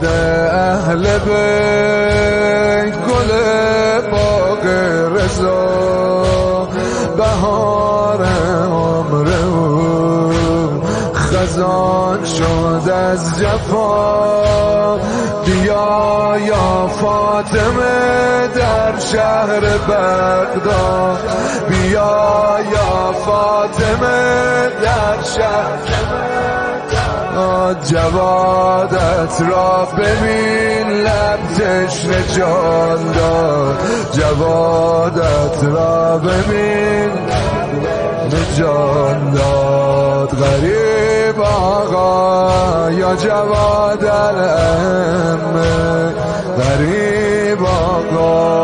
جواد اهل بیت، گل باغ رضا، بهار عمر خزان شد از جفا. بیا یا فاطمه در شهر بغداد، بیا یا فاطمه در شهر جوادت را ببین، لب تشنه جان داد. جوادت را ببین جان داد. غریب آقا یا جواد الائمه، غریب آقا